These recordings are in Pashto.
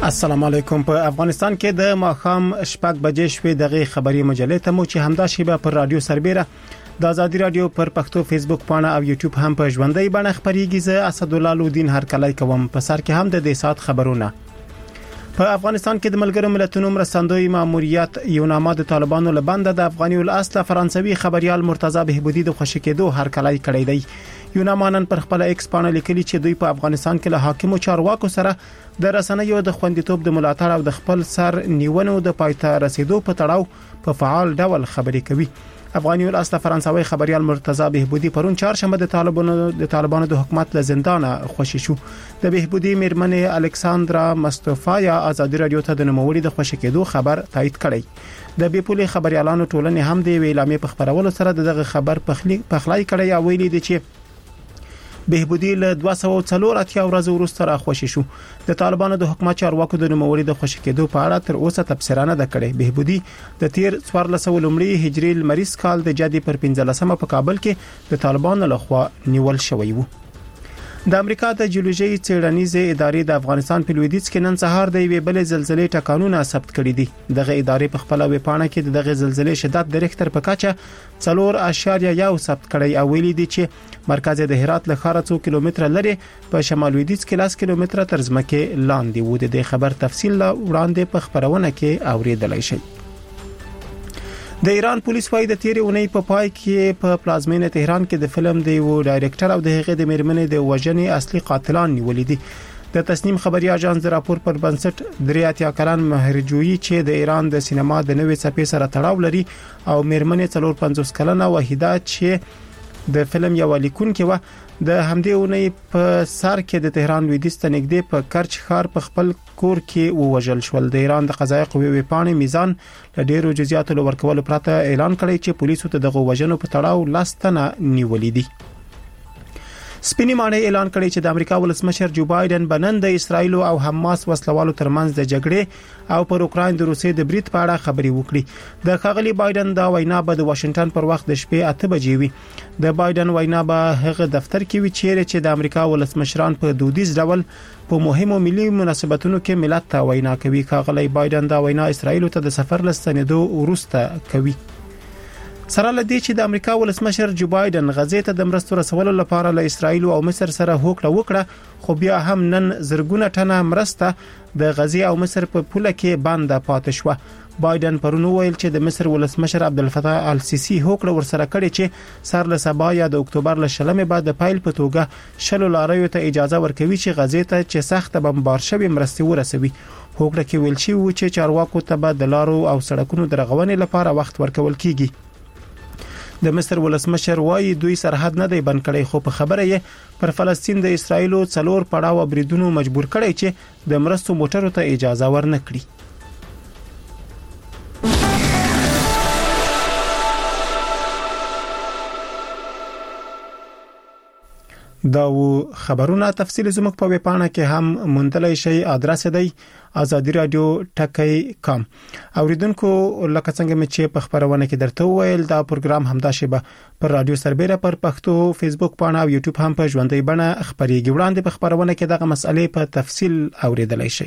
السلام علیکم. په افغانستان کې د ماخام شپږ بجې شوې دغه خبري مجلې ته مو چې همدا شیبه پر رادیو سربېره د آزادي رادیو پر پښتو فیسبوک پاڼه او یوټیوب هم په ژوندۍ بڼه خبريږي. زه اسدالله لودین هر کله کوم په سر کې هم د دې سات خبرونه. په افغانستان کې د ملګرو ملتونو مرستندوی ماموریت یو نامه د طالبانو لبنده د افغاني الاصل فرانسوي خبريال مرتضی بهبودی د خوشی کېدو هر کله کړی دی. یو نامه پر خپل ایکس پاڼه لیکلي چې دوی په افغانستان کې له حاکمو چارواکو سره د رسنیو د خوندیتوب د ملاتړ او د خپل سر نیونو د پایته رسیدو په تړاو په فعال ډول خبرې کوي. افغاني الاصل فرانسوي خبريال مرتضی بهبودی پرون چهارشنبه د طالبانو د حکومت له زندانه خوشی شو. د بهبودی میرمنې الکساندرا مصطفایا آزادي رادیو ته د نوموړي د خوشی کېدو خبر تایید کړی. د بیپولي خبريالانو ټولنې هم د اعلامیې په خبرولو سره دغه خبر پخلای کړی او ویلي دي چې بهبودی له 240 ورځې وروسته را خوشی شو. د طالبانو د حکومت چارواکو د نوموړي د خوشی کېدو په اړه تر اوسه تفسیر نه ده کړې. بهبودی د تیر 1400 لومړی هجری لمریز کال د جدي پر 15مه په کابل کې د طالبانو لخوا نیول شوی وو. د امریکا د جیولوژي څېړنیزې ادارې د افغانستان په لویدیځ کې نن سهار د یوې بلې زلزلې ټکانونه ثبت کړي دي. دغه ادارې په خپل ویب پاڼه کې دغه زلزلې شدت د ریختر په کچه 4.1 ثبت کړي او ویلي دي چې مرکز د هرات له ښاره 2 کیلومتره لري په شمال لویدیځ کې 10 کیلومتره تر ځمکې لاندې و. د خبر تفصیل وړاندې په خبرونه کې اوریدلای شئ. د ایران پولیس وايي د تیرې اونۍ په پای کې په پلازمینه تهران کې د فلم د یو ډایریکټر او د هغې د میرمنې د وژنې اصلي قاتلان نیولې دي. د تسنیم خبري اژانس د راپور پر بنسټ 83 کلن مهرجویی چې د ایران د سینما د نوې څپې سره تړاو لري او میرمنې 450 کلنه وحیده چې د فلم یو لیکونکې و د همدې اونۍ په سر کې د تهران لویدیځ ته نږدې په کرچ ښار په خپل کور کې ووژل شول. د ایران د قضایي قوې وپاڼې میزان له ډیرو جزئیاتو ورکول پرته اعلان کړی چې پولیسو ته دغه وژنو په تړاو 10 تنه نیولې دي. سپینې ماڼۍ اعلان کړی چې د امریکا ولسمشر جو بایدن بنن د اسرایل او حماس وسلوالو ترمنځ د جګړې او پر اوکراین د روسیې د برید په اړه خبري وکړي. د ښاغلي بایدن دا وینا به د واشنگټن پر وخت د شپې 8 بجې وي. د بایدن وینا به هغه دفتر کې وي چې د امریکا ولسمشران په دودیز ډول په مهمو ملي مناسبتونو کې ملت ته وینا کوي. ښاغلي بایدن دا وینا اسرایل ته د سفر لستنېدو وروسته کوي. سره لدی چې د امریکا ولسمشر جو بایدن غزې ته د مرستو رسولو لپاره له اسرایل او مصر سره هوکړه وکړه، خو بیا هم نن زرګونه ټنه مرسته د غزې او مصر په پوله کې بند پاتې شو. بایدن پرون ویل چې د مصر ولسمشر عبدالفتاح السیسی هوکړه ورسره کړې چې سر له سبا یا د اکتوبر له شلمې بعد د پایل په توګه شلو لاریو ته اجازه ورکوي چې غزې ته چې سخت بمبار شوی مرستې ورسوي. هوکړه کې ویل شي چې چارواکو ته به د لارو او سړکونو د رغونې لپاره وخت ورکول کیږي. د مصر ولسمشر وايي دوی سرحد نه دی بند کړی، خو په خبره یې پر فلسطین د اسرایل 4 پړاو بریدونو مجبور کړی چې د مرستو موټرو ته اجازه ورنکړي. دا و خبرونه تفصیل زموږ په ویبپاڼه کې هم موندلای شئ. ادرس دی azadiradio.com. اوریدونکو لکه څنګه مې چې په خبرونه کې درته ویل دا پروګرام همدا شیبه پر رادیو سربېره پر پښتو فیسبوک پاڼه او یوټیوب هم په ژوندۍ بڼه خبريږي. وړاندې په خبرونه کې دغه مسئلې په تفصیل اوریدلای شئ.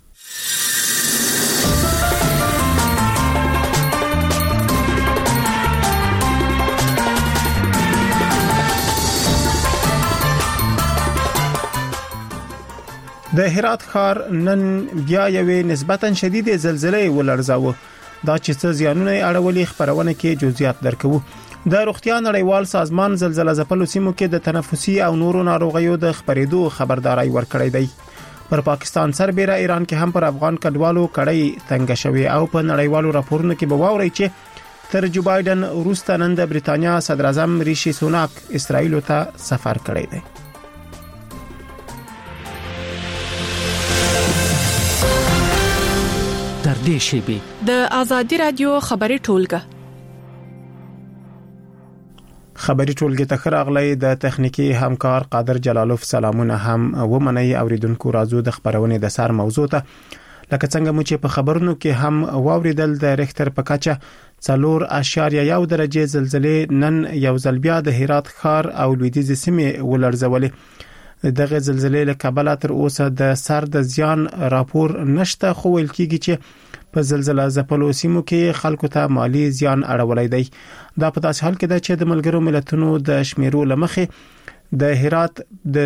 د هرات ښار نن بیا یوې نسبتاً شدید زلزلې ولړزاوه. دا چې څه زیانونه اړولې خبرونه کې جزئیات درکو. د روغتیا نړیوال سازمان زلزلہ ځپلو سیمو کې د تنفسي او نورو ناروغیو د خبرېدو خبرداري ورکړې ده. پر پاکستان سربېره ایران کې هم پر افغان کډوالو کړۍ تنګ شوی او په نړیوالو راپورونو کې به واوري چې تر جو بایدن وروسته نن د بریتانیا صدر اعظم ریشي سوناک اسرائیل ته سفر کړی دی. د آزادي رادیو خبري ټولګه خبري ټولګه ته خراغلې د تخنیکی همکار قادر جلالوف سلامونه هم ومني. اوریدونکو راځو د خبرونه د سر موضوع ته. لکه څنګه مو چې په خبرونو کې هم واوریدل د ریختر په کچه 4.1 درجه زلزلې نن یو ځل بیا د هرات ښار او لویدیځ سیمې ولړزولې. دغه زلزلې له کبله تر اوسه د سر د زیان راپور نشته، خو ویل کیږي چې په زلزلہ ځپلو سیمو کې خلکو ته مالی زیان اړولای دی. دا په داسې حال کې ده چې د ملګرو ملتونو د شمیرو لمخې د هرات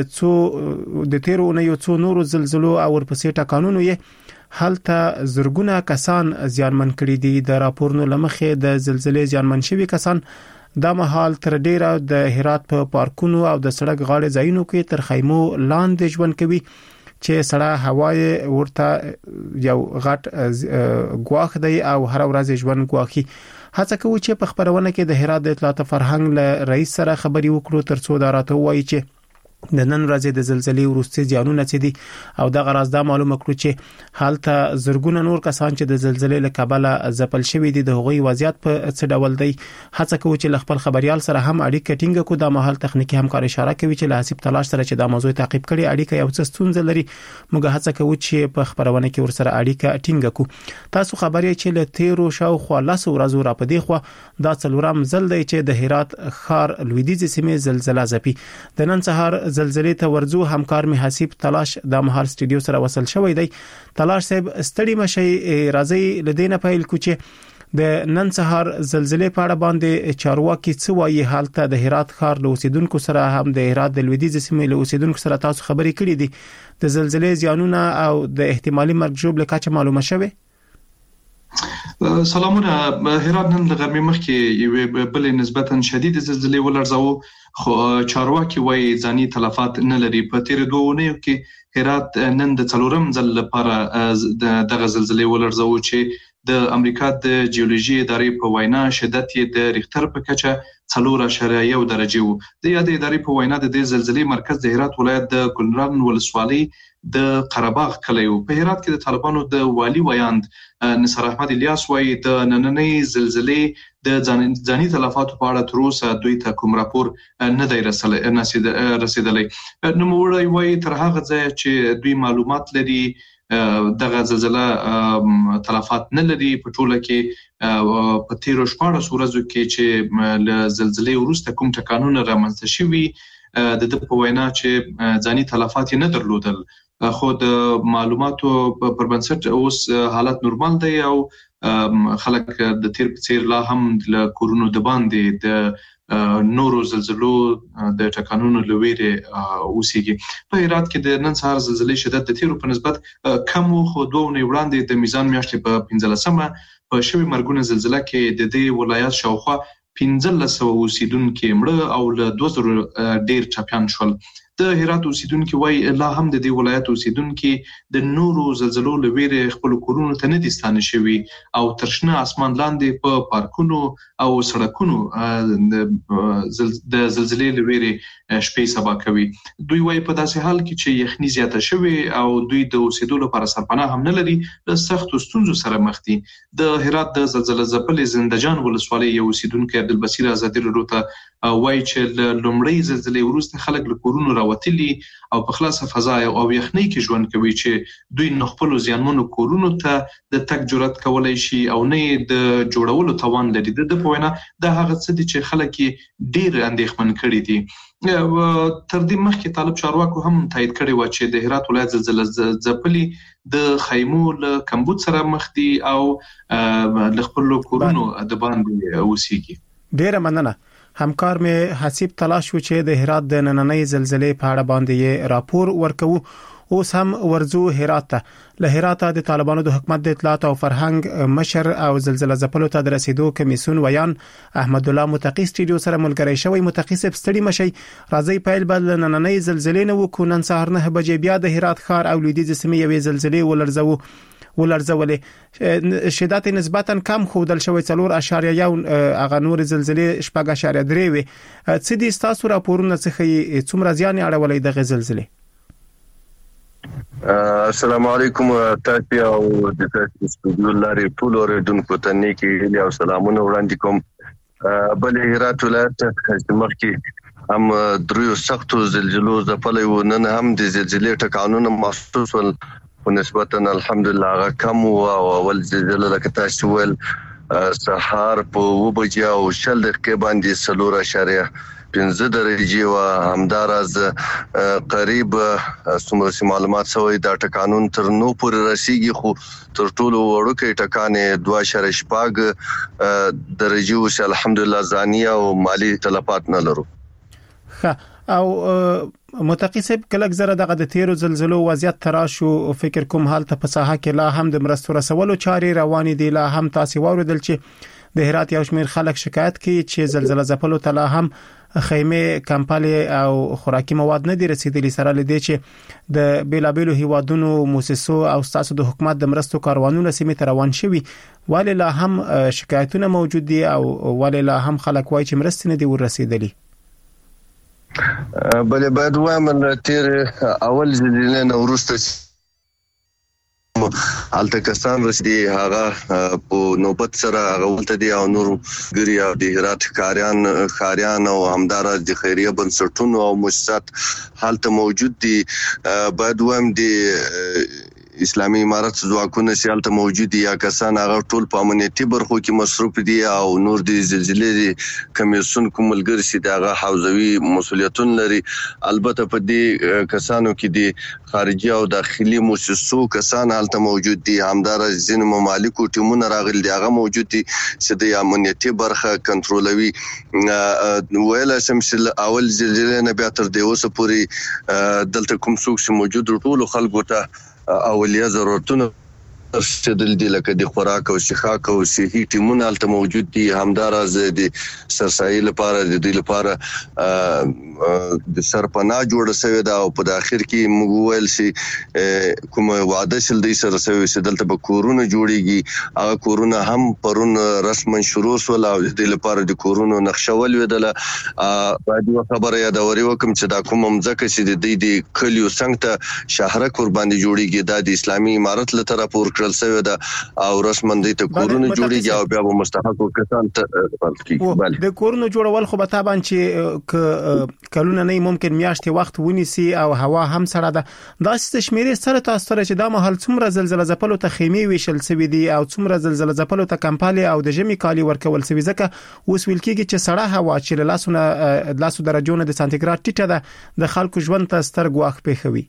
د تیرو نه یو څو نورو زلزلو او ورپسې ټکانونو یې هلته زرګونه کسان زیانمن کړي دي. د راپورونو لمخې د زلزلې زیانمن شوي کسان دا مهال تر ډیره د هرات په پارکونو او د سړک غاړې ځایونو کې تر خیمو لاندې ژوند کوي چې سړه هوای ورته یو غټ ګواخ دی او هر ورځ ژوند ګواخي. هڅه کوي چې په خبرونه کې د هرات د اطلاعات فرهنګ له رئیس سره خبري وکړو ترڅو دا راته وایي چې د نن ورځې د زلزلې وروستي زیانونه څه دي او د غراز دا معلومه کړو چې حالته زرګونه نور کسان چې د زلزلې له کبله ځپل شوی دي د هغوی وضعیت په څه ډول دی. هڅه کوي چې خپل خبريال سره هم اړیکه ټینګه کړو. د محل تخنیکی همکار اشاره کوي چې له حساب تلاش سره چې دا موضوع تعقیب کړي اړیکه یو څه ستونزه لري. موږ هڅه کوو چې په خبرونه کې ورسره اړیکه ټینګه کړو. تاسو خبري چې له تیرو شاوخوا 10 ورځې را پدې خو دا څلورم ځل دی چې د هرات ښار لویدیځ سیمې زلزلہ ځپي. د نن سهار زلزلې ته ورزو همکار می حسیب تلاش د محل سټډیو سره وصل شوی دی. تلاش صاحب ستړي مشي راځي لدینه پیل کوچه د نن سهار زلزلې په اړه باندې چارواکي څه وایي. حالت د هرات ښار له اوسیدونکو سره هم د هرات د لویدیځ سیمې له اوسیدونکو سره تاسو خبرې کړې دي. د زلزلې زیانونه او د احتمالي مرګ ژوبل کچه معلومه شوه. سلامونه. هرات نن د غرمې مخکې یو بل نسبتا شدید زلزلې ولرزاو، خو چارواکي وايي ځاني تلفات نه لري. په تیر دوه اونیو کې هرات نن د څلورم ځل لپاره دغه زلزلې ولرزاو چې د امریکا د جیولوژي ادارې په وینا شدت یې د ریختر په کچه 4.1 درجه وو. د یاد ادارې په وینا د دې زلزلې مرکز د هرات ولایت د ګلران ولسوالۍ د قرهباغ کلی وو. په هرات کې د طالبانو د والی ویاند نصر احمد الیاس وايي د نننۍ زلزلې د ځاني تلفاتو په اړه تر اوسه دوی ته کوم راپور نه دی رسیدلی. نو موږ وايي تر هغه ځای چې دوی معلومات لري دغه زلزلہ تلفات نه لري. په ټوله کې په تیرو 14 ورځو کې چې له زلزلې وروسته کوم ټکانونه رامنځته شوي د په وینا چې ځاني تلفات نه درلودل، خو د معلوماتو پر بنسټ اوس حالت نورمال دی او خلک د تیر په څیر لا هم د کورونو د باندې د نورو زلزلو د ټکانونو لویره اوسېږي. په هرات کې د نن سهار زلزلې شدت د تیرو په نسبت کم خو دوه نه وړاندې د میزان میاشتې په 15مه په شوي مرګونه زلزلہ کې د دې ولایت شاوخوا 1500 اوسیدونکو مړه او له 2000 ډیر چاپیان شول. د هرات اوسیدونکو وای لا هم د دې ولایت اوسیدونکو د نورو زلزلو لویره خپل کورونو ته نه دي ستانه شوي او ترشنه اسمان لاندې په پارکونو او سړکونو د زلزلې لویره شپې سبا کوي. دوی وای په داسې حال کې چې یخني زیاته شوي او دوی د اوسیدو لپاره سرپناه هم نه لري، د سخت ستونزو سره مخ دي. د هرات د زلزلې ځپلې زندجان ولسوالۍ یو اوسیدونکو عبدالبصیر آزادی وروته وای چې لومړی زلزلې وروسته خلک له کورونو راوتلي او په خلاصه فضا او یخنۍ کې ژوند کوي چې دوی نه خپل زیانمنو کورونو ته د تک جرأت کولای شي او نه د جوړولو توان لري. د په وینا د هغه څه دي چې خلک ډیر اندېښمن کړي دي. تر دې مخکې طالب چارواکو هم تایید کړی و چې د هرات ولایت زلزلې ځپلې د خیمو له کمبود سره مخ دي او ل خپل کورونو د باندې اوسېږي. ډیره مننه. همکار می حسیب تلاش و چې د هرات د نننۍ زلزلې په اړه باندې راپور ورکوي. اوس هم ورزو هرات ته. له هرات د طالبانو د حکومت د اطلاعات او فرهنګ مشر او زلزلہ ځپلو ته د رسیدو کمیسیون ویان احمد الله متقی سټډیو سره ملګری شوی. متقی صاحب ستړي مشي راځي پیل بل نننۍ زلزلې نه وکړو. نن سهار 9 بجې بیا د هرات ښار او لویدیځ سیمې یوې زلزلې ولرزولې. شدت نسبتا کم خودل شوی 4.1 اغه نور زلزلې 4.3 وي. څه دي تاسو راپورونه څخه څومره زیان اړولې د زلزلې؟ السلام علیکم. تاسو او د تاسو سټډیو لاري ټول اوریدونکو ته نیکی او سلامونه وړاندې کوم. بل هرات ولایت چې مخکې هم دریو سختو زلزلو ځپلې و، نن هم د زلزلې ټکانونه محسوس ول او نسبتا الحمدلله هغه کم او اول زلزلې لکه تاسو ول سهار په 2 بجې او 10 دقیقې باندې 4.1 15 درجه و همدارز قریب څومره معلومات شوی دا ټکانون تر نو پورې رسیږي خو تر ټولو وړوکی ټکانې 2.4 درجه وش الحمدلله ځاني او مالی تلفات نه لرو. او متقیسب کله زره دغه د تیرو زلزلو وضعیت تراشو فکر کوم حالت په ساحه کې لا هم د مرستو رسولو چاري روانې دي. لا هم تاسو ورودل چې د هرات یو شمېر خلک شکایت کوي چې زلزلہ ځپلو ته لا هم خیمه کمپالي او خوراکي مواد نه دي رسیدلي، سره لدې چې د بیلابیلو هیوادونو موسسو او تاسو د حکومت د مرستو کاروانونو سیمه ته روان شوي، ولې لا هم شکایتونه موجود دي او ولې لا هم خلک وایي چې مرستې نه دي ورسیدلي؟ بلې باید وایم تیر اول زلزلې نه وروسته حالت کسان رسیدي هغه په نوبت سره هغه ولته دي او نور ګری او د هرات خاریان او همدارز د خیریه بنسټونو او مؤسسات حالت موجود دي. باید وایم د اسلامي امارت ځواکونه سیالته موجود دي یا کسان هغه ټول په امنیتي برخو کې مصروف دي او نور د زلزلې کمیسیون کوملګر سي دغه حوزوي مسولیتون لري. البته په دې کسانو کې د خارجي او داخلي مؤسسو کسان حالته موجود دي، همدارز ځینې ممالکو ټیمونه راغلي دي هغه موجود دي چې د امنیتي برخه کنټرولوي. ویل سم چې اول زلزلې نه بیا تر دې اوسه پورې دلته کوم څوک چې موجود ټول خلکو ته اولیا ضرورتونه رسیدل دي لکه د خوراک او شخاک او صحي ټیمونه الته موجود دي، همدارز د سرسایي لپاره د دې لپاره د سرپناه جوړ شوی دا او په اخر کې موږ ویل شي کوم وعده شل دی سره شوی چې دلته به کورونه جوړيږي. هغه کورونه هم پرون رسمن شروع شول او د دې لپاره د کورونو نقشه ولویدله. باید خبره یادوري وکم چې دا کوم مزکه چې د دې کلیو څنګه ته شهره قرباني جوړيږي دا د اسلامي امارت له طرفه ورکړل شوی دا او رسمن دي ته کورونه جوړيږي او بیا به مستحق کسان ته ورکړي. د کورونو جوړول خو به تابع چې کلونه نه ممکن میاشتې وخت ونیسي او هوا هم سره ده. دا شمیرې سره تاسو سره چې دا مهال څومره زلزلہ ځپلو ته خیمه ویشل سوي دي او څومره زلزلہ ځپلو ته کمپالي او د ژمي کالي ورکول سوي، ځکه اوس ویل کېږي چې سړه هوا چې لاسو درجو نه د سانتیګراد ټیټه ده د خلکو ژوند ته ستر ګواښ پیښوي.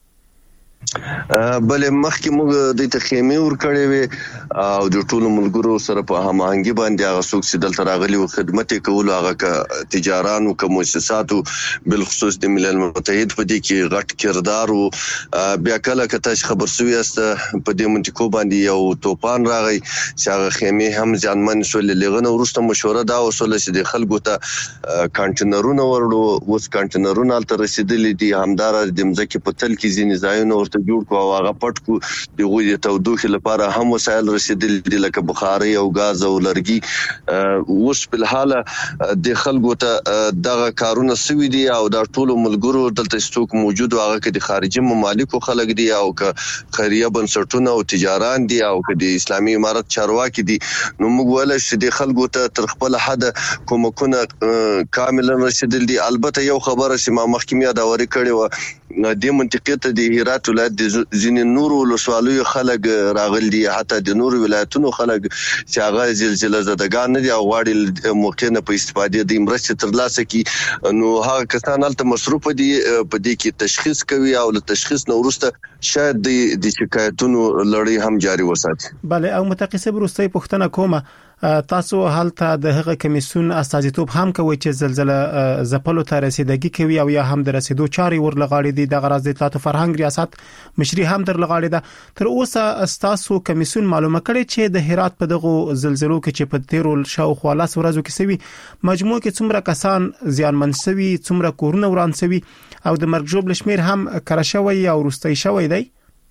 بلې مخکې موږ د تخیمه ور کړې وي او د ټولو ملګرو سره په هماهنګي باندې هغه څوک چې دلته راغلي او خدمت کول هغه تجارانو کوم مؤسساتو بالخصوص د ملل متحد په دې کې غټ کردار او بیا کله کته خبر سوي است په دې منطقو باندې یو توپان راغی چې هغه خیمه هم ځانمن شول. لغنه ورسته مشوره دا وسول چې د خلکو ته کانټینرونه ورلو اوس کانټینرونه تل رسیدلې دي، همدارز د مځکه په تل کې ځینې ځایونه جوړ کو او هغه پټ کو دغه د تودوخه لپاره هم وسایل رسیدل دي لکه بخاري او غاز او لرګي. اوس په حاله د خلکو ته دغه کارونه سوي دي او د ټولو ملګرو دلته ستوک موجود هغه کې د خارجي ممالکو خلک دي او خیریه بنسټونه او تجاران دي او د اسلامي امارت چارواکي دي. نو موږ ولې چې د خلکو ته تر خپل حد کومکونه کاملا رسیدل دي. البته یو خبره چې ما مخکې دا ورې کړې و د منطقې ته د هرات ولایت د ځینې نورو ولسوالیو خلک راغلي دي، حتی د نورو ولایتونو خلک چې هغه زلزلہ زدگان نه دي او غواړي موقع نه په استفادې د مرستې ترلاسه کړي. نو هغه کسان هلته مصروف دي په دې کې تشخیص کوي او له تشخیص نه وروسته شاید د شکایتونو لړۍ هم جاري وساتي. بله او متقیسب وروستۍ پوښتنه کومه، تاسو حالت د هغه کمیسیون استازیتوب هم کوي چې زلزلہ ځپلو ته رسیدګي کوي او یا هم د رسیدو چاري ورلغاړي دي. د غراض اطلاعات فرهنګ ریاست مشري هم در لغاړي ده. تر اوسه تاسو کمیسیون معلومه کړي چې د هرات په دغه زلزلو کې چې په تیرو شاوخوا لاس ورځو کې سوي مجموع کې څومره کسان زیانمن سوي، څومره کورونه وران سوي او د مرګ ژوبل شمیر هم کړه شوی او وروستي شوی دی؟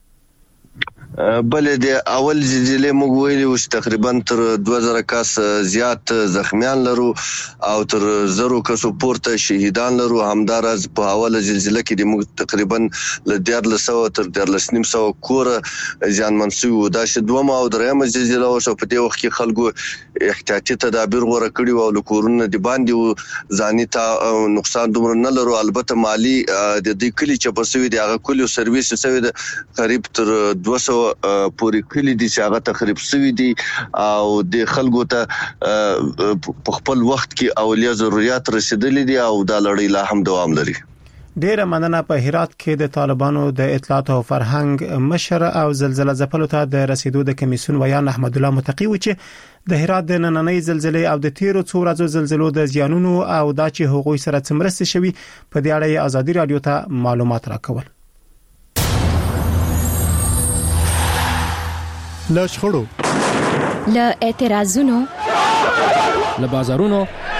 بلې د اول زلزلې موږ ویلي و چې تقریبا تر 2000 کس زیات زخمیان لرو او تر 1000 کسو پورته شهیدان لرو. همدارز په اوله زلزلې کې د موږ تقریبا ل 1300 تر 1300 کور ځانمن شوي و. دا چې دومره او درېمه زلزلې وشو په دې وخت کې خلکو احتیاطي تدابیر غوړه کړي او له کورونو د باندې ځاني ته نقصان دومره نه لرو. البته مالی د دې کلی چې په سوي د هغه کلیو سرویس سوي د قریب تر 200 پوری کلی دي چې هغه تخریب شوی دي او د خلکو ته په خپل وخت کې اولیا ضرورت رسیدلې دي او دا لړۍ لا هم دوام لري. ډیره مننه. په هرات کې د طالبانو د اطلاعات او فرهنګ مشر او زلزلہ ځپلو ته د رسیدو د کمیسیون ویان احمد الله متقی و چې د هرات د نننۍ زلزلې او د تیرو څو ورځو زلزلو د زیانونو او د چې هغوی سره څمرسته شوی په دې اړه ازادي رادیو ته معلومات راکول. له شخړو، له اعتراضونو، له بازارونو،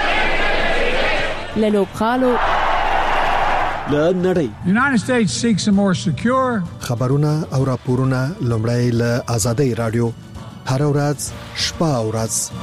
له لوبخالو، له نړۍ. United States seeks a more secure خبرونه او راپورونه لومړی له آزادۍ رادیو هر ورځ شپه او ورځ.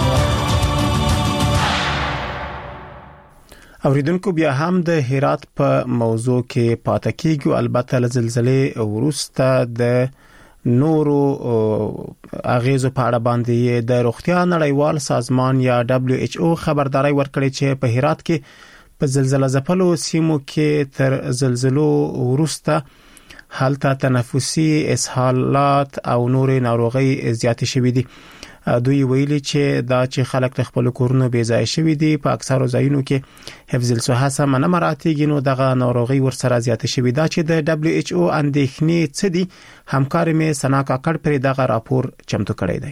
اوریدونکو بیا هم د هرات په موضوع کې پاتې کیږو. البته له زلزلې وروسته د نورو اغیزو په اړه باندې د روغتیا نړیوال سازمان یا WHO خبرداري ورکړې چې په هرات کې په زلزلہ ځپلو سیمو کې تر زلزلو وروسته حالت تنفسي اسهالات او نور ناروغي زیات شوې دي. دوی ویلي چې دا چې خلک خپل کورونه بې ځای شوي دي په اکثرو ځایونو کې حفظ الصحه سم نه مراتیږي نو دغه ناروغي ورسره زیات شوي دا چې د WHO اندېښنې څه دي. همکار مې سنا کاکړ پر دغه راپور چمتو کړی دی.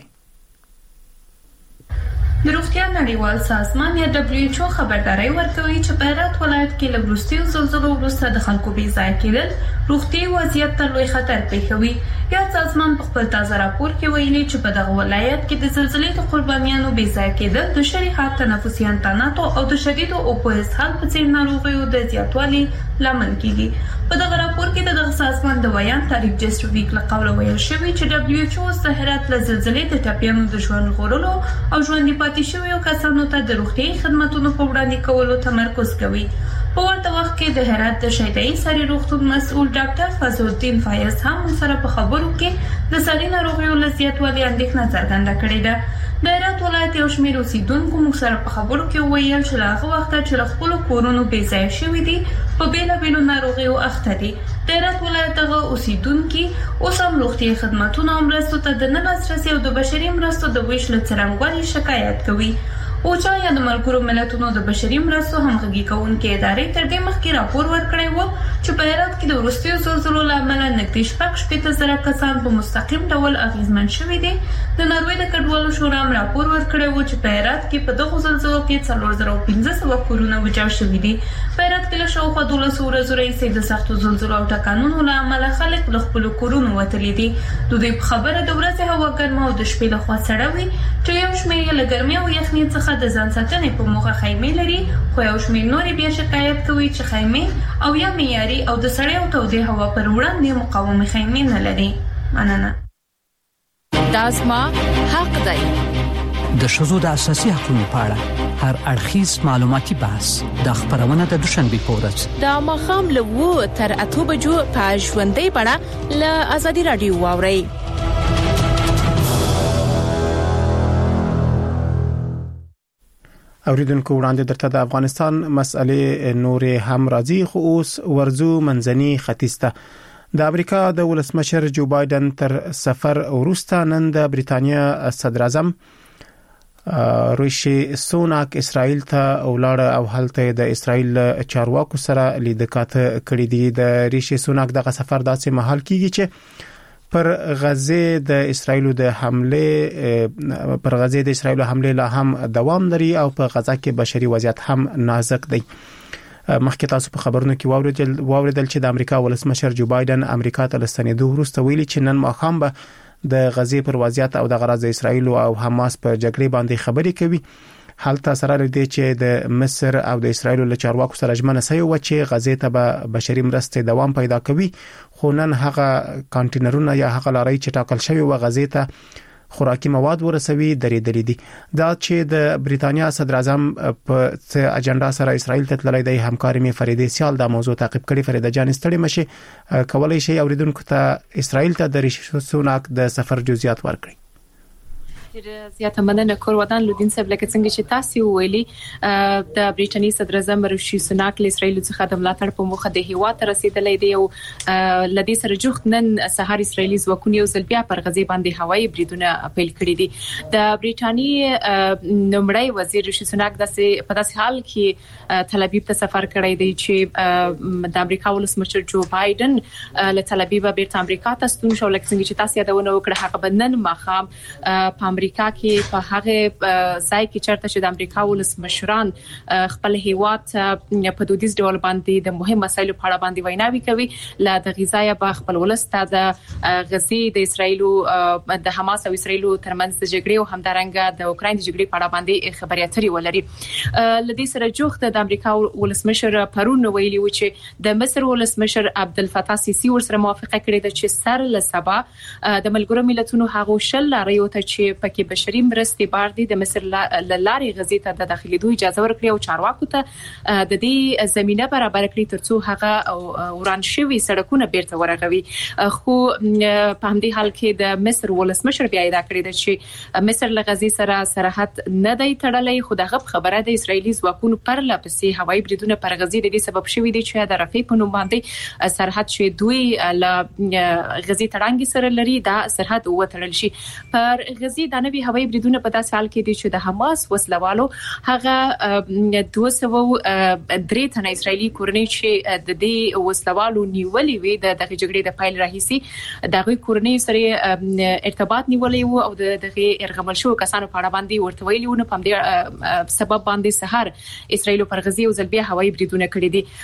د روغتیا نړیوال سازمان یا WHO خبرداري ورکوي چې په هرات ولایت کې له وروستیو زلزلو وروسته د خلکو بې ځای کېدل روغتي وضعیت ته لوی خطر پیښوي. یا سازمان په خپل تازه راپور کې ویلي چې په دغه ولایت کې د زلزلې د قربانیانو بې ځای کېدل د شریحات تنفسي انتاناتو او د شدیدو اوبو اسهال په څیر ناروغیو د زیاتوالي لامل کیږي. په دغه راپور کې د دغه سازمان د ویان تاریخ جسټویک له قوله ویل شوی چې WHO د هرات له زلزلې د ټاپیانو د ژوند غوړلو او ژوندۍ پاتې شویو کسانو ته د روغتي خدماتو په وړاندې کولو تمرکز کوي. په ورته وخت کې د هرات د شهیدای ساري روغتون مسؤل ډاکټر فضل الدین فایز هم سره په خبرو کې د ساري ناروغیو له زیاتوالي اندېښنه څرګنده کړې ده. د هرات ولایت یو شمېر اوسیدونکو موږ سره په خبرو کې ویل چې له هغه وخته چې له خپلو کورونو بې ځای شوي دي په بېلابېلو ناروغیو اخته دي. د هرات ولایت دغه اوسیدونکي اوس هم روغتي خدماتونو او مرستو ته د نه لاسرسي او د بشري مرستو د ویش له څرنګوالي شکایت کوي. اوچا یا د ملګرو ملتونو د بشري مرستو همغږي کوونکې ادارې تر دې مخکې راپور ورکړی و چې په هرات کې د وروستیو زلزلو له امله نږدې 6,000 کسان په مستقیم ډول اغېزمن شوي دي. د ناروې د کډوالو شورا هم راپور ورکړی و چې په هرات کې په دغو زلزلو کې 4,500 کورونه ویجاړ شوي دي. په هرات کې له شاوخوا 12 ورځو راهیسې د سختو زلزلو او ټکانونو له امله خلک له خپلو کورونو وتلي دي. د دوی په خبره د ورځې هوا ګرمه او د شپې لخوا سړه وي چې یو شمېر یې له ګرمۍ او یخنۍ څخه د ځان ساتنې په موخه خیمې لري، خو یو شمېر نورې بیا شکایت کوي چې خیمې او یا معیاري او د سړې او تودې هوا پر وړاندې مقاومې خیمې نه لري. مننه. دا زما حق دی. د ښځو د اساسي حقوقو په اړه هر اړخیز معلوماتي بحث د خبرونه د دوشنبه په ورځ د ماښام له 2 تر 8 بجو په ژوندۍ بڼه له آزادي رادیو واورئ. اوریدونکو وړاندې درته د افغانستان مسئلې نورې هم راځي خو اوس ورزو منځني ختیځ ته. د امریکا د ولسمشر جو بایدن تر سفر وروسته نن د بریتانیا صدر اعظم ریشي سوناک اسرائیل ته ولاړ او هلته د اسرائیل چارواکو سره لیدکاته کړې دي. د ریشي سوناک دغه سفر داسې مهال کیږي چې پر غزه د اسرائیل د حمله لا هم دوام لري او په غزه کې بشري وضعیت هم نازک دی. مخکې تاسو په خبرونو کې واوریدل چې د امریکا ولسمشر جو بایدن امریکا ته لستنېدو وروسته ویلي چې نن ماښام به د غزه پر وضعیت او د غزه اسرائیل او حماس په جګړې باندې خبرې کوي. حالت سره لري چې د مصر او د اسرائیل له چارواکو سره ژمنه شوی و چې غزه ته به بشري مرستې دوام پیدا کوي، خو نن هغه کانټینرونه یا هغه لارې چې ټاکل شوی و غزه ته خوراکي مواد ورسوي درېدلې دي. دا چې د بریتانیا صدر اعظم په اجنډا سره اسرائیل ته تللی دی. همکاري مې فریده سیال دا موضوع تعقیب کړي. فریده جان ستړي مشه کولای شي اوریدونکو ته اسرائیل ته د ریشي سوناک د سفر جزئیات ورکړي. زیاته مننه کور ودان لودین صاحب لکه څنګه چې تاسو ویلي د بریټنی صدر اعظم رشید سوناک له اسرایل څخه د ملاتړ په موخه د هیواد رسیدلې دی او لدې سره جوخت نن سهار اسرایلی ځواکونه یو ځل بیا پر غزه باندې هوایي بریدونه پیل کړی دي د بریټنی نومړی وزیر رشید سوناک په داسې حال کې تل ابیب ته سفر کړی دی چې د امریکا ولسمشر جو بایدن له تل ابیب بیرته امریکا ته ستون شو لکه څنګه چې تاسو یادونه وکړه هغه بنن مخام په امریکا کې په هغه ځای کې چرته چې د امریکا ولسمشران خپل هیواد په دودیز ډول باندې د مهم مسایلو په اړه باندې ویناوي کوي لا د غزایا په خپل ولسته د غزي د اسرایلو د حماس او اسرایلو ترمنځ د جګړې او همدارنګه د اوکراین د جګړې په اړه باندې خبري اترې ولري لدې سره جوخت د امریکا ولسمشر پرون ویلي و چې د مصر ولسمشر عبدالفتاح سیسی ورسره موافقه کړې ده چې سر له سبا د ملګرو ملتونو هغه شل لاريو ته چې پکې بشري مرستې باندې د مصر لارې غزي ته د داخليدو اجازه ورکړي او چارواکو ته د دې زمينه برابر کړي ترڅو هغه وران شوی سړکونه بیرته ورغوي خو په همدې حال کې د مصر ولسمشر بیا ادعا کړې ده چې مصر له غزي سره سرحد نه دی تړلې خو دغه خبره د اسرایلی ځواکونو پر لپسې هوایي بریدونه پر غزي د دې سبب شوی دی چې د رفح په نوم باندې سرحد شوی دوی له غزي تړانګي سره لري دا سرحد وتړل شي پر غزي د نوي هوایي بریدونه په داسې حال کې دي چې د حماس وسلوالو هغه 203 تنه اسرایلی کورنۍ چې د دې وسلوالو نیولې وي د جګړې د پایل راهیسي دغه کورنۍ سره ارتباط نیولې وو او دغه ارغمل شو کسانو په اړه باندې ورته ویلي ونه په دې سبب باندې سحر اسرایل پر غزي او ځلبي هوایي بریدونه کړې دي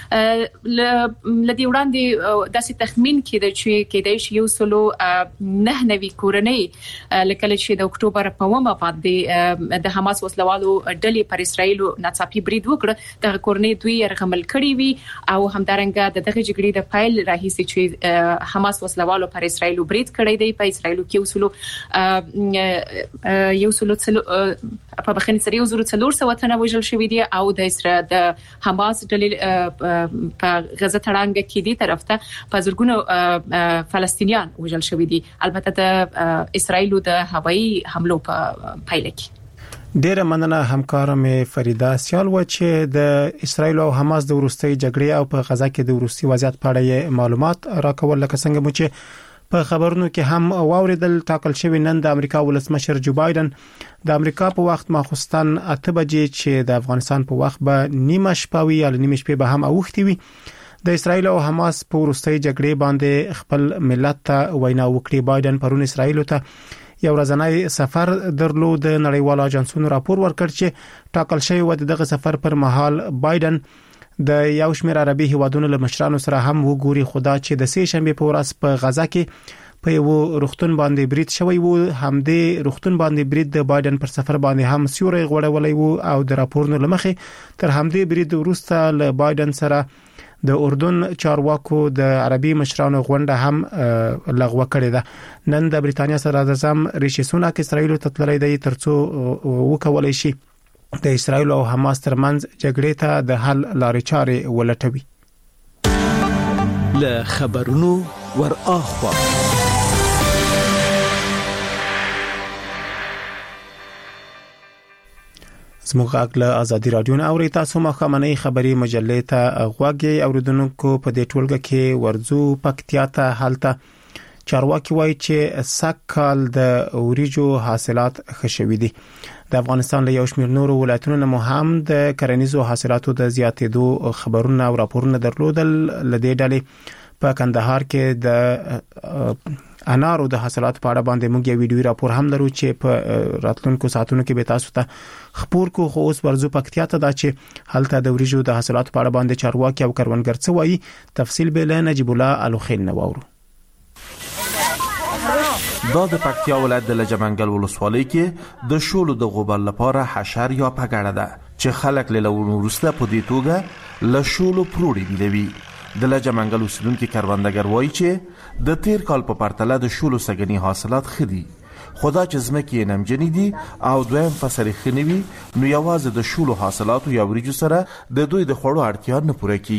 لدی وړاندې داسې تخمین کېده چې کېدای شي یو سلو نه نوي کورنۍ لکه چې د اکتوبر په ومه باندې د حماس وسلوالو ډلې پر اسرایل ناڅاپي برید وکړ د کورنۍ دوی رغمل کړی وي او همدارنګه دغه جګړې د پایل راهیسي چې حماس وسلوالو پر اسرایل برید کړی دی په اسرایل کې یو سلو په بخښنې سره 1400 تنه وژل شوی دي او د حماس ډلې په غزه تړانګ کې دي طرف ته په زرګونو فلسطینیان وژل شوی دي البته د اسرایل د هوایي حملو په پایله کې ډیره مننه همکارم فریدا سیال و چې د اسرایل او حماس د ورستۍ جګړې او په غزا کې د ورستۍ وضعیت په اړه معلومات راکول لکه څنګه مو چې په خبرونو کې هم واوریدل ټاکل شوی نن د امریکا ولسمشر جو بایدن د امریکا په وخت ماخوستن 8 بجې چې د افغانستان په وخت به نیمه شپه وي یا نیمه شپه به هم اوختي وي د اسرایل او حماس په ورستۍ جګړې باندې خپل ملت ته وینا وکړي بایدن پرون اسرایل ته یو ورځنی سفر درلود نړیوال اجنسونو راپور ورکړ چې ټاکل شوی و دغه سفر پر مهال بایدن د یو شمېر عربي هیوادونو له مشرانو سره هم وګوري خدا چې د سې شنبه په ورځ په غزا کې په یو رختون باندې برید شوی وو همدې رختون باندې برید د بایدن پر سفر باندې هم سیوري غوړولې وو او د راپورونو لمخې تر همدې برید وروسته له بایدن سره د اردن چارواکو د عربي مشرانو غونډه هم لغوه کړې ده نن د بریتانیا صدر اعظم ریشي سوناک اسرایل ته تللی دی ترڅو وکولای شي د اسرایل او حماس ترمنځ جګړې ته د حل لارې چارې ولټوي له خبرونو ور اخوا زموږ اګل ازادي رادیو نه اوري تاسو مخامنۍ خبري مجلې ته غوږی اوریدونکو په دې ټولګه کې ورزو پکتیا ته حالته چارواکي وایي چې سکهال د اوریجو حاصلات خښوي دي د افغانستان له یو شمېر نورو ولایتونو نه هم د کرنیزو حاصلاتو د زیاتېدو خبرونه او راپورونه درلودل لدې ډلې په کندهار کې د انارو د حاصلات په اړه باندې موږ یو ویډیو راپور هم لرو چې په راتلونکو ساعتونو کې به تاسو ته خبر کو خو اوس ورزو پکتیا ته دا چې حالت د اوریجو د حاصلات په اړه باندې چارواکي او کروندګر څه وایي تفصیل به له نجیب الله الوخیل نوورو دا د پکتیا ولایت د لجمنګل ولسوالۍ کې د شولو د غوبل لپاره حشر یا پګړه ده چې خلک له لورو وروسته په دې توګه له شولو پروړي بیلوي د لجمنګل اوسیدونکو کروندګر وایي چې د تیر کال په پرتله د شولو سګنی حاصلات خدي خدا چې زمکه نمجنې دي او دویم فصل خنوي نو یوازې د شولو حاصلاتو یا وریجو سره د دوی د خوړو اړتیا نه پوره کیږي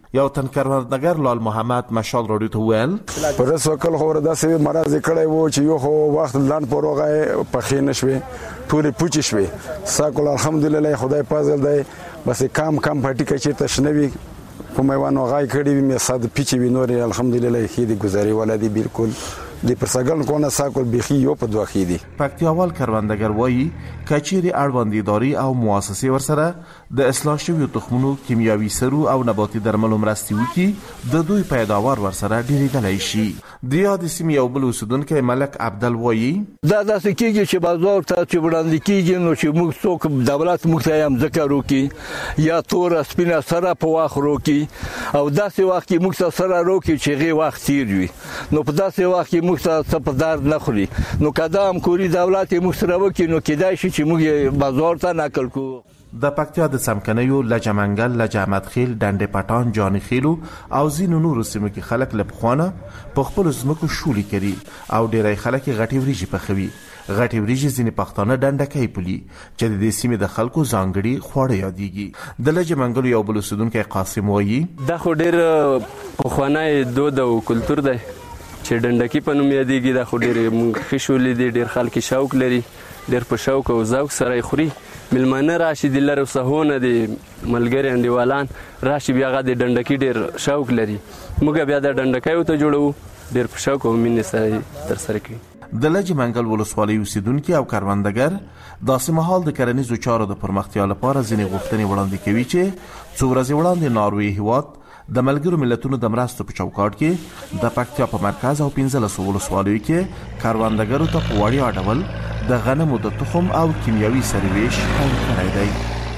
یو تن کروندګر لال محمد مشال رادیو ته ویل پر څوکل خو داسې مرز کړي وو چې یو خو وخت لاند پروغه په خینه شوي ټول پوچ شوي ساکل الحمدلله خدای فضل دی بس کم پټی کې چې تشنوي په میوانو غای کړي می صد پیچ وی نور الحمدلله خېدي گزاري ولادي بالکل د پرسګل کو نه ساکل بخي یو په دوه خېدي پکتیاوال کروندګر وایي کچيري اړوندیداري او مؤسسې ورسره د اصلاح شویو تخمونو کیمیاوي سرو او نباتي درملو مرستې وکړي د دوی پیداوار ورسره ډیریدلی شي. د یاد سیمې یو بل اوسیدونکی ملک عبدل وایي دا داسې کېږي چې بازار ته چې وړاندې کېږي نو چې موږ څوک دولت موږ ته هم ذکر وکړي یا تور سپینه سره په واخ وکړي او داسې وخت کې موږ سره وکړي چې غي وخت تیر وي نو په داسې وخت کې موږ ته صفدار نه خوري نو قدم کوری دولت موږ سره وکړي نو کېدای شي چې موږ بازار ته نقل کو. د پکتیا د سمکنیو لجمنګل لجامت خیل ډنډ پټان جانی خیلو او زینو نورو سیمو کې خلک لپخوانه په خپل زمکو شولي کوي او ډیری خلک غټي وریجی پخوي. غټي وریجی ځینې پښتانه ډنډکې پولي چې د دې سیمې د خلکو ځانګړي خوړه یادېږي. د لجمنګل یو بل اوسیدونکی قاسم وایي دا خو ډیر پخوانی دود او کلچر دی چې ډنډکی په نوم یادېږي. دا خو ډیر خښولې دي ډیر خلک شوق لري ډیر په شوق او ذوق سره خوري. ملمانه راشي د لارو سهونه دي ملګری انډیوالان راشي بیا غا د ډنډکی ډیر شوق لري موږ بیا د ډنډکی ته جوړو ډیر په شوق او مینې سره تر سره کوي. د لجمنګل ولسوالۍ اوسیدونکي او کروندګر داسې مهال د کرنیزو چارو د پرمختیا لپاره ځینې غوښتنې وړاندې کوي چې څو ورځې وړاندې ناروې هیواد د ملګرو ملتونو د مرستو په چوکاټ کې د پکتیا په مرکز او 15 ولسوالیو کې کروندګرو ته په وړیا ډول د غنمو د تخم او کیمیاوي سرویش پیل کړی دی.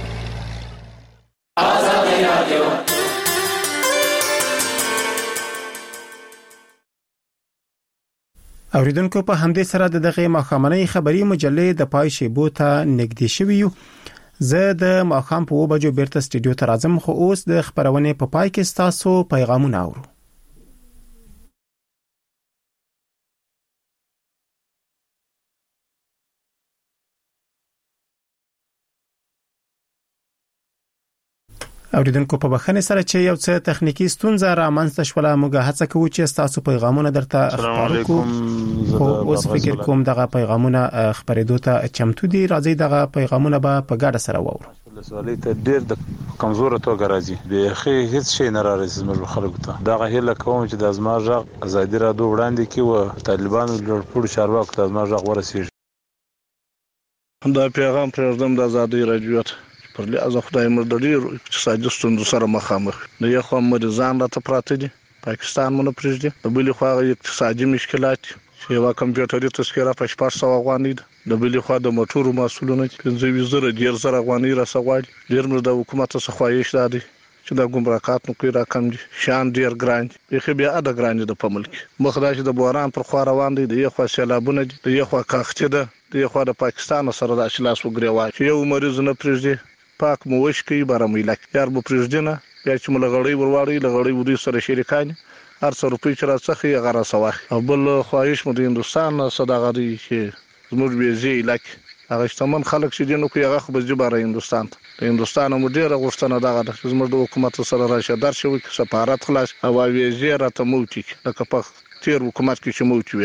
اوریدونکو په همدې سره د دغه ماخامنۍ خبري مجلې د پای شیبو ته نږدې شوی یو. زه د ماخام په 2 بجو بیرته سټډیو ته راځم خو اوس د خبرونه په پای کې تاسو پیغامونه اورو. اوریدونکو په بخښنې سره چې یو څه تخنیکی ستونزه رامنځته شوه موږ هڅه کوو چې تاسو پیغامونه درته خبرو کوو خو اوس فکر کوم دغه پیغامونه خبرېدو ته چمتو دي. راځي دغه پیغامونه به په ګډه سره وورو. ولسوالۍ ته ډېر د کمزوره توګه راځي بیخي هیڅ شی نه راځي زموږ خلکو ته. دغه هیله کوم چې د ازما ژغ ازادي راډیو وړاندې کړي او طالبانو لوړپوړو چارواکو ته ازما ژغ ورسیږي. دا پیغام پرېږدم د ازادي راډیو ته پر لحاظ خدای مر د ډېر اقتصادي ستونزو سره مخامخ د یو خوا مریضان راته پراته دي پاکستان مونږ پرېږدي د بلې خوا اقتصادي مشکلات چې یو کمپیوټري تذکره په 400 افغانۍ ده د بلې خوا د موټرو مسولونه 15,000 افغانۍ راسغواړي. ډېر مر د حکومت څخه خواهش ده چې د ګمرکات نو کوي راکم دي شان ډېر ګران دي خو بیا د ګران دي په ملک مخداش د بوران پر خوا روان دي د یو خوا سیلابونه دي د یو خوا کاخته ده د یو خوا د پاکستان سره د اشلاس وګریوای چې یو مریض نه پرېږدي پاک مو وشکي برامې لک یار مو پرېږدنه بیا چې ملغړی ورواړی لغړی وري سره شریکان هر څو روپۍ چې راڅخه یې غره سواخ او بل خواهش مو د هندستان صداغري چې زموږ ویزه لک هغه شتمن خلک چې دینو کوي هغه خو به جباره هندستان ته هندستان مو ډیره غوښتنه دغه د زموږ د حکومت سره راشه درشوي چې سفارت خلاص او ویزه راته موټی لکه په تیر حکومت کې چې موټی وي.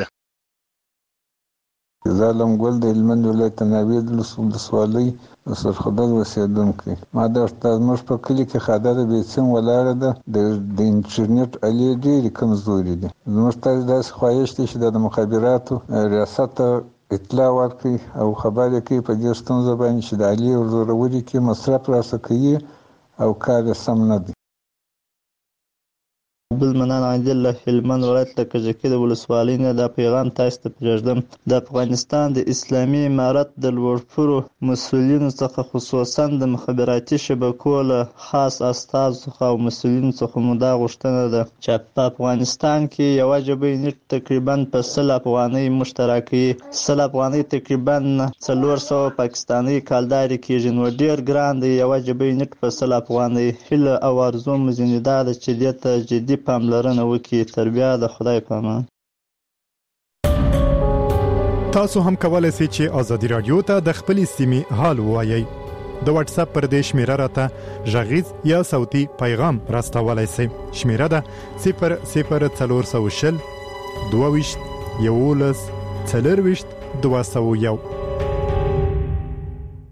زالم ګل د هلمند ولایت ناوید ولسوالۍ سرخدل اوسیدونکی ما درته زموږ په کلي کې خاطر بیسیم ولاړه ده د انټرنیټ الې ډېرې کمزوري دي. زموږ ته داسې خواهش دی چې د مخابراتو ریاست اطلاع ورکړي او خبرې کوي په دې ستونزه باندې چې د الې ورورولي کې مصرف راسه کوي او کار سم نه دی. بلمنان عادل له هلمند ولایت له کجکي د ولسوالۍ نه دا پیغام تاسو ته پرېږدم. د افغانستان د اسلامي امارت د لوړپوړو مسؤلینو څخه خصوصا د مخابراتي شبکو له خاص استازو او مسؤلینو څخه مو دا غوښتنه ده چې په افغانستان کې یو جبهه نیټ تقریبا په 100 افغانۍ مشترکي 100 افغانۍ تقریبا 400 پاکستاني کالداري کېږي نو ډېر ګران دی. یو جبهه نیټ په 100 افغانۍ هله او ارزو مزینه ده چې دې ته جدي پاملرنه وکړي. تر بیا د خدای په امان. تاسو هم کولای شئ چې ازادي رادیو ته د خپلې سیمې حال ووایي. د واتس اپ پر دې شمیره راته غږیز یا صوتي پیغام راستولای شئ. شمیره ده 00420 22 11 24 201.